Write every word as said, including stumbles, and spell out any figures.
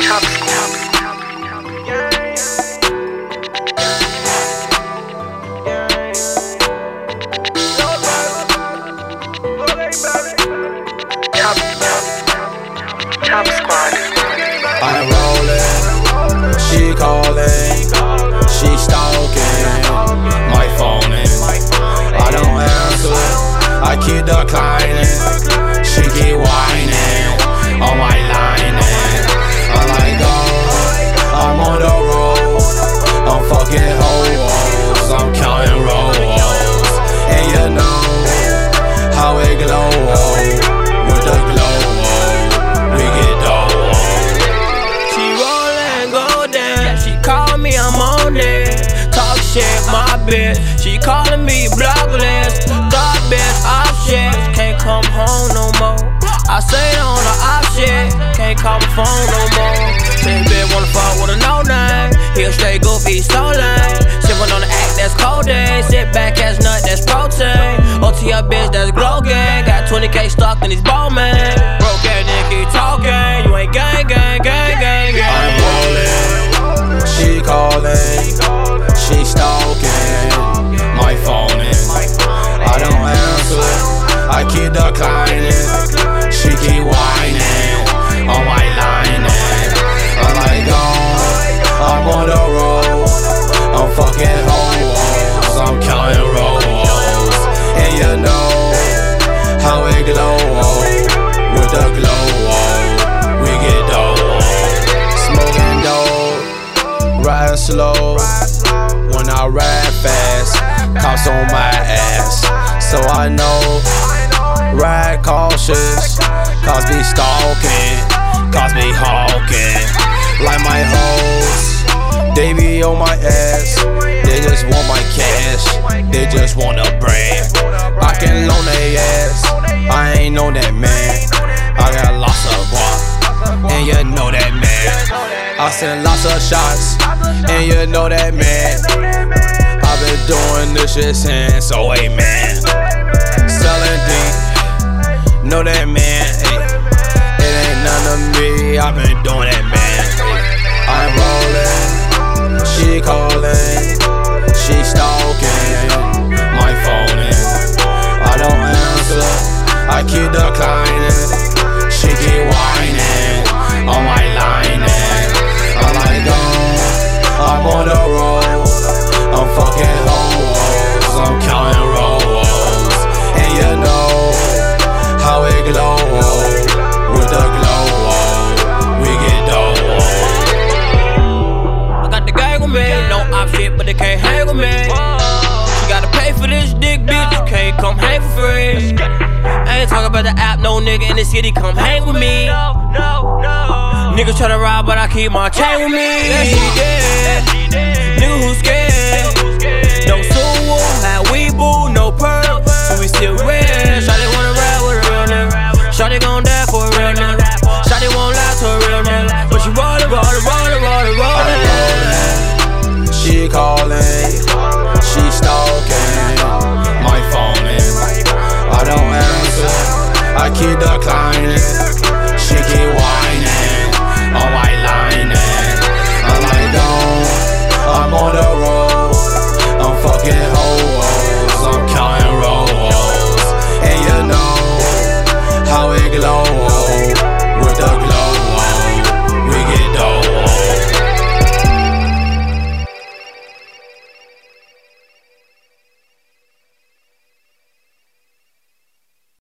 Top Squad. Top, top Squad. I'm rolling, she calling, she stalking, my phone in. I don't answer, I keep declining. She keep whining on my line. I'm like, oh, I'm on the road, I'm fucking hoes, I'm counting rolls, and you know how it glows with the glow. We get dough. She rollin', go down. She call me, I'm on it. Talk shit, my bitch. She callin' me blocklist. Thought bitch, off shit. Can't come home no more. I say it on the off shit. Can't call my phone no more. This bitch wanna fuck with a no name. He'll stay goofy, so lame. Sippin' on the act, that's codeine. Sit back, as nut, that's protein. O T L bitch, that's glow gang. Got twenty K stuck in these ball man. Broke ass nigga keep talking. You ain't gang, gang, gang, gang, gang. I'm rolling, she calling, she stalking, my phone in. I don't answer, I keep declining. She keep whining on my line. I'm like, oh, I'm on the road, I'm fucking hoes, I'm counting rolls, and you know how it glows with the glow. We get dough, smoking dope, riding slow. When I ride fast, cops on my ass, so I know. Ride cautious, cause be stalking, cause be hawking. Like my hoes, they be on my ass. They just want my cash, they just wanna brag. I can loan they ass, I ain't know that man. I got lots of guap, and you know that man. I send lots of shots, and you know that man. I've been doing this shit since oh eight, man. Selling deep, know that man, ay. It ain't none of me, I've been doing that, man. I'm rolling, she calling, she stalking, my phone in. I don't answer, I keep declining. She keep whining on my line. I'm like, oh, I'm on the road, I'm fucking hoes, I'm counting rolls, and you know how it glows with the glow. We get dough. I got the gang with me, no op shit, but they can't hang with me. She gotta pay for this dick, bitch. You can't come hang for free. I ain't talking about the app, no nigga in the city come hang with me. Niggas tryna ride, but I keep my chain with me. Yeah, she dead. Nigga who scared. No suwu, had we boo, no perk, so we still red. Shawty wanna ride with a real nigga. Shawty gon' die for a real nigga. Shawty won't lie to a real nigga. But she rollin', rollin', rollin', rollin', rollin'. She calling, she stalking, my phone in. I don't answer, I keep declining.